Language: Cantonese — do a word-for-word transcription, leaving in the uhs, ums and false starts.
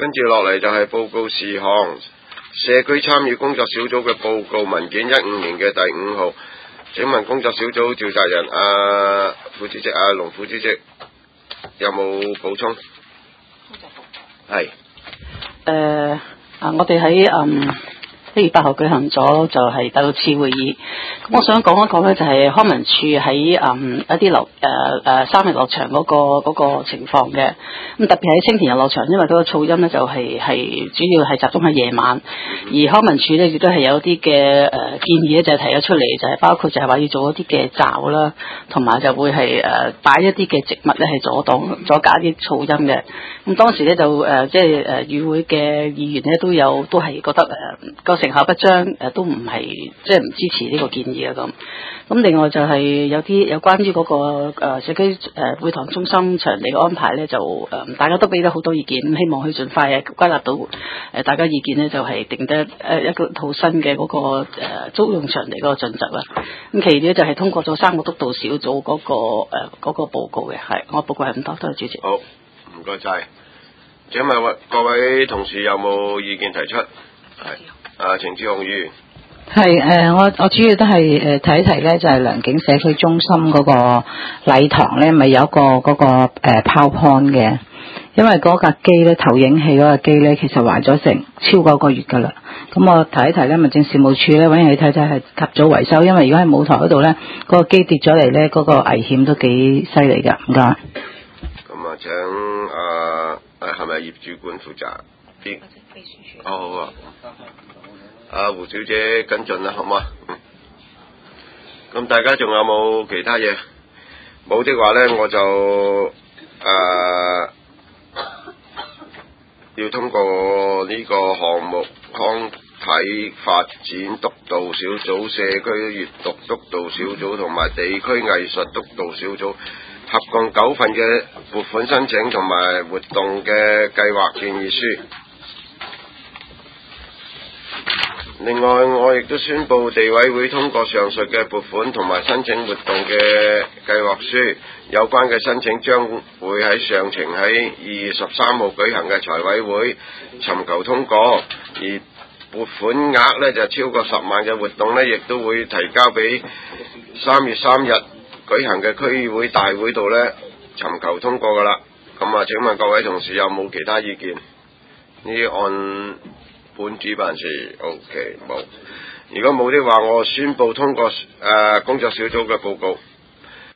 跟住落嚟就係報告事項，社區參與工作小組嘅報告文件一五年嘅第五號。請問工作小組召集人啊副主席啊龍副主席有冇補充？係。 誒啊！我哋喺嗯一月八號舉行咗就係第六次會議。咁我想講一講咧，就係康文署喺嗯一啲遊誒誒三日樂場嗰個嗰個情況嘅。咁特別喺青田遊樂場，因為嗰個噪音咧就係係主要係集中喺夜晚，而康文署咧亦都係有啲嘅誒建議咧，就係提咗出嚟，就係包括就係話要做一啲嘅罩啦，同埋就會係誒擺一啲嘅植物咧係阻擋阻隔一啲噪音嘅。咁當時咧就誒即係誒與會嘅議員咧都有都係覺得誒個成效不彰，誒都唔係即係唔支持呢個建議啊咁。咁另外就係有啲有關於嗰個誒社區誒會堂中心場地嘅安排咧，就誒大家都俾咗好多意見，希望佢盡快誒歸納到誒大家意見咧，就係定得誒一個套新嘅嗰個誒租用場地嗰個準則啦。咁其餘咧就係通過咗三個督導小組嗰個誒嗰個報告嘅，係我報告係咁多，多謝主席。 好，唔該晒。請問各位同事有冇意見提出？係，啊，程志雄議員。 係誒、呃，我我主要都係誒提一提咧，就係、是、良景社區中心嗰個禮堂咧，咪有一個嗰、那個誒 PowerPoint 嘅，因為嗰架機咧投影器嗰架機咧，其實壞咗成超過一個月㗎啦。咁我提一提咧，民政事務處咧揾人去睇睇係及早維修，因為如果喺舞台嗰度咧，嗰、那個機跌咗嚟咧，嗰、那個危險都幾犀利㗎。唔該。 咁啊，請啊誒係咪業主管負責？啲哦好啊。阿胡小姐跟進啦，好嘛？嗯。咁大家仲有冇其他嘢？冇的話咧，我就誒、呃、要通過呢個項目康體發展督導小組、社區閱讀督導小組同埋地區藝術督導小組合共九份嘅撥款申請同埋活動嘅計劃建議書。另外，我亦都宣布地委會通過上述嘅撥款同埋申請活動嘅計劃書，有關嘅申請將會喺上程喺二月十三號舉行嘅財委會尋求通過，而撥款額呢就超過十萬嘅活動呢，亦都會提交俾三月三日舉行嘅區議會大會度呢尋求通過㗎啦。咁啊，請問各位同事有冇其他意見？呢按本主辦事 OK 冇，如果冇的話，我宣布通過誒、呃、工作小組嘅報告。